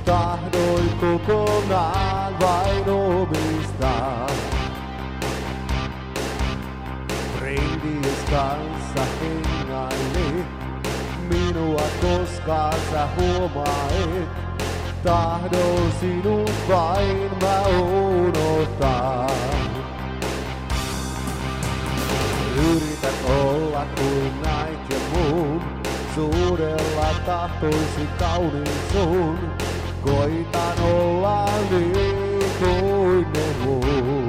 tahdoin kokonaan vain omistaa. Friendies kanssa hengaili, minua koskaan sä huomait. Tahdon sinut vain mä unohtaa. Yrität olla kuin näit ja muun, suudella tahtoisin kauniin sun. Koitan olla niin kuin ne muun.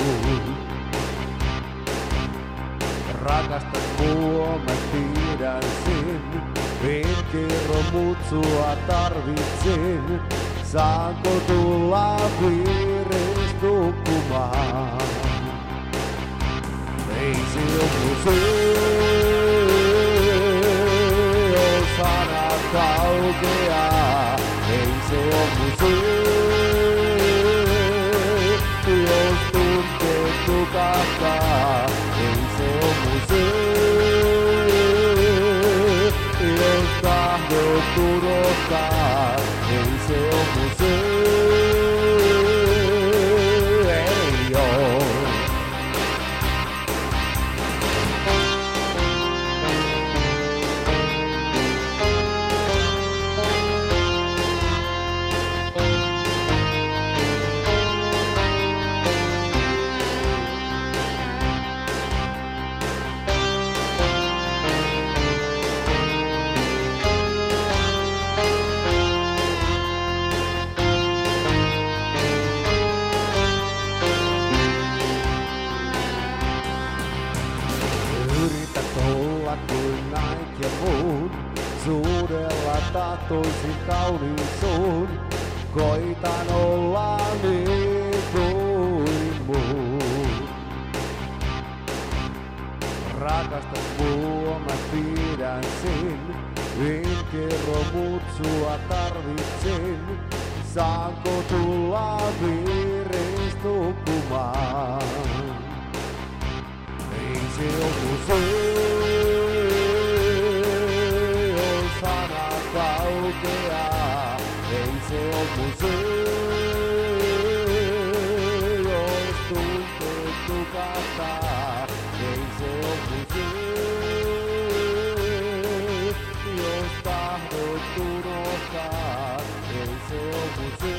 Rakastat mua, mä tiedän sen. En kerro mut sua tarvitsen. Saanko tulla vieres nukkumaan? Ei se oo se, jos sanat kaukeaa. Ei se oo se, jos tunteet tukahtaa. Ei se oo se, jos tahdot unohtaa. Ei se oo se, ei oo. Olla kuin näit ja muun, suudella tahtoisin kauniin suun. Koitan olla niin kuin muun. Rakastat mua, mä tiedän sen. En kerro mut sua tarvitsen. Saanko tulla vieres nukkumaan? Ei se oo se, jos sanat kaukeaa. Ei se oo se, jos tunteet tukahtaa. Ei se oo se, jos tahdot unohtaa. Ei se oo se.